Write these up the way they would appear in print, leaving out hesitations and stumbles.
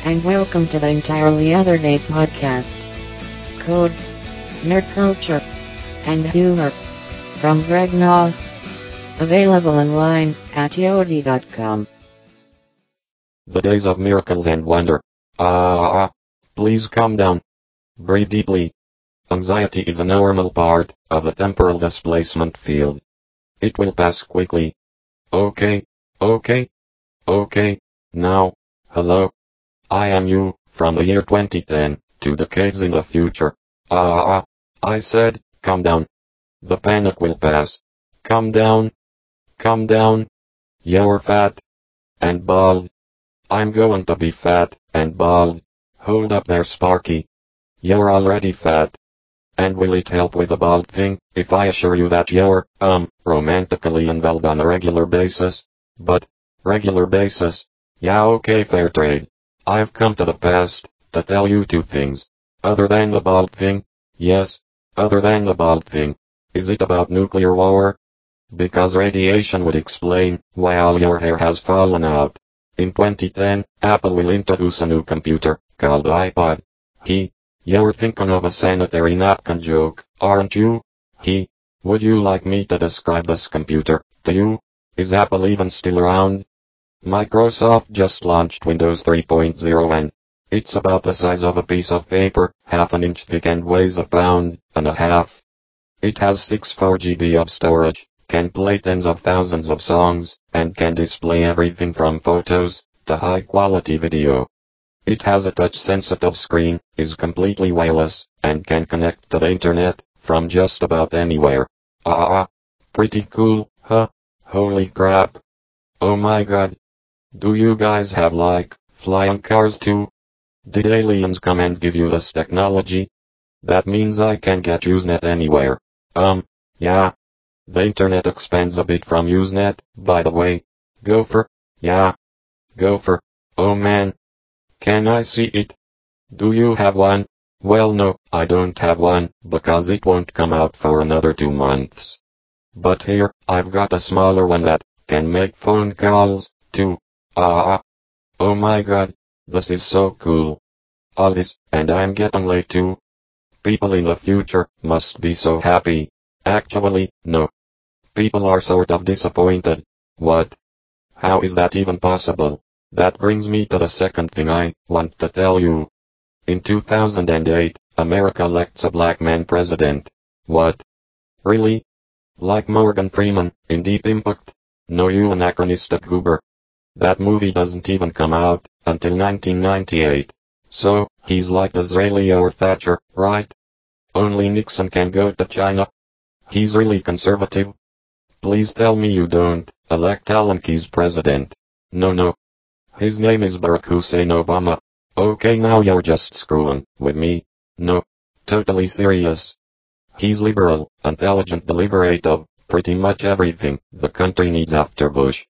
and welcome to the Entirely Other Day podcast. Code, nerd culture, and humor from Greg Noss. Available online at yodi.com. The days of miracles and wonder. Please calm down. Breathe deeply. Anxiety is a normal part of the temporal displacement field. It will pass quickly. Okay. Now, hello. I am you, from the year 2010, to decades in the future. I said, calm down. The panic will pass. Calm down. You're fat. And bald. I'm going to be fat and bald. Hold up there, Sparky. You're already fat. And will it help with the bald thing, if I assure you that you're, romantically involved on a regular basis? But, regular basis? Yeah, okay, fair trade. I've come to the past, to tell you two things. Other than the bald thing? Yes, other than the bald thing. Is it about nuclear war? Because radiation would explain why all your hair has fallen out. In 2010, Apple will introduce a new computer, called iPod. You're thinking of a sanitary napkin joke, aren't you? Would you like me to describe this computer to you? Is Apple even still around? Microsoft just launched Windows 3.0 and it's about the size of a piece of paper, half an inch thick and weighs a pound and a half. It has 64 GB of storage, can play tens of thousands of songs, and can display everything from photos to high-quality video. It has a touch-sensitive screen, is completely wireless, and can connect to the internet from just about anywhere. Pretty cool, huh? Holy crap. Oh my god. Do you guys have flying cars too? Did aliens come and give you this technology? That means I can get Usenet anywhere. Yeah. The internet expands a bit from Usenet, by the way. Gopher? Yeah. Gopher. Oh man. Can I see it? Do you have one? Well no, I don't have one, because it won't come out for another 2 months. But here, I've got a smaller one that can make phone calls, too. Oh my god, this is so cool. All this, and I'm getting late too. People in the future must be so happy. Actually, no. People are sort of disappointed. What? How is that even possible? That brings me to the second thing I want to tell you. In 2008, America elects a black man president. What? Really? Like Morgan Freeman, in Deep Impact? No, you anachronistic goober. That movie doesn't even come out until 1998. So, he's like Disraeli or Thatcher, right? Only Nixon can go to China. He's really conservative. Please tell me you don't elect Alan Keyes president. No. His name is Barack Hussein Obama. Okay, now you're just screwing with me. No. Totally serious. He's liberal, intelligent, deliberative, pretty much everything the country needs after Bush.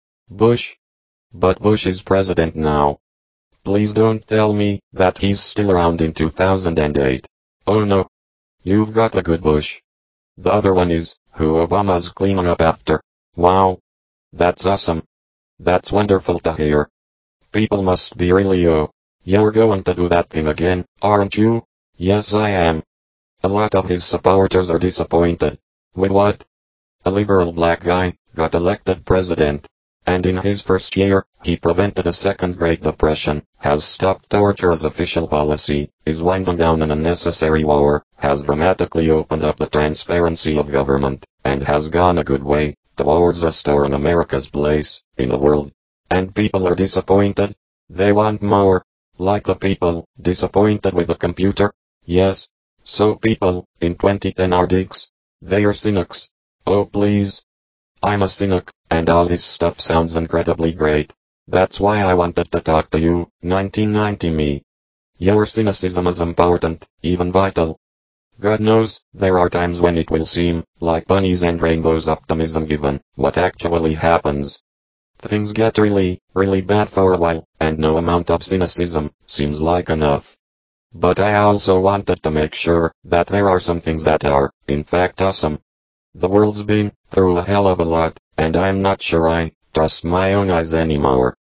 But Bush is president now. Please don't tell me that he's still around in 2008. Oh no. You've got a good Bush. The other one is who Obama's cleaning up after. Wow. That's awesome. That's wonderful to hear. People must be really you're going to do that thing again, aren't you? Yes, I am. A lot of his supporters are disappointed. With what? A liberal black guy got elected president. And in his first year, he prevented a second Great Depression, has stopped torture as official policy, is winding down an unnecessary war, has dramatically opened up the transparency of government, and has gone a good way towards restoring America's place in the world. And people are disappointed. They want more. Like the people disappointed with the computer. Yes. So people in 2010 are dicks. They are cynics. Oh please. I'm a cynic, and all this stuff sounds incredibly great. That's why I wanted to talk to you, 1990 me. Your cynicism is important, even vital. God knows, there are times when it will seem like bunnies and rainbows optimism given what actually happens. Things get really bad for a while, and no amount of cynicism seems like enough. But I also wanted to make sure that there are some things that are, in fact, awesome. The world's been through a hell of a lot, and I'm not sure I trust my own eyes anymore.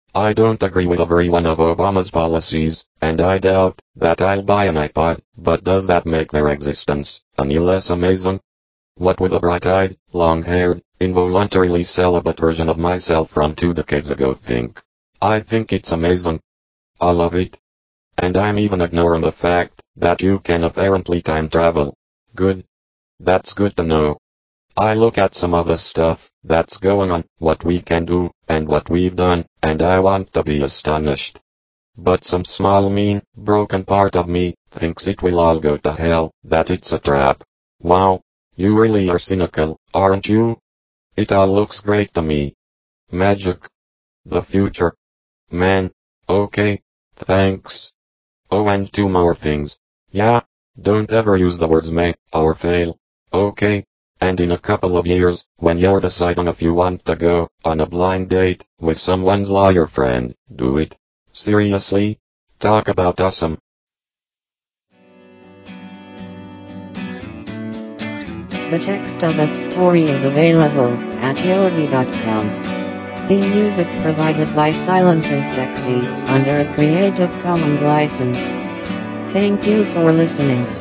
I don't agree with every one of Obama's policies, and I doubt that I'll buy an iPod, but does that make their existence any less amazing? What would a bright-eyed, long-haired, involuntarily celibate version of myself from 2 decades ago think? I think it's amazing. I love it. And I'm even ignoring the fact that you can apparently time travel. Good. That's good to know. I look at some of the stuff that's going on, what we can do, and what we've done, and I want to be astonished. But some small mean, broken part of me thinks it will all go to hell, that it's a trap. Wow, you really are cynical, aren't you? It all looks great to me. Magic. The future. Man. Okay. Thanks. Oh, and 2 more things. Yeah, don't ever use the words may or fail. Okay? And in a couple of years, when you're deciding if you want to go on a blind date with someone's lawyer friend, do it. Seriously? Talk about awesome. The text of this story is available at yodi.com. Theme music provided by Silence is Sexy under a Creative Commons license. Thank you for listening.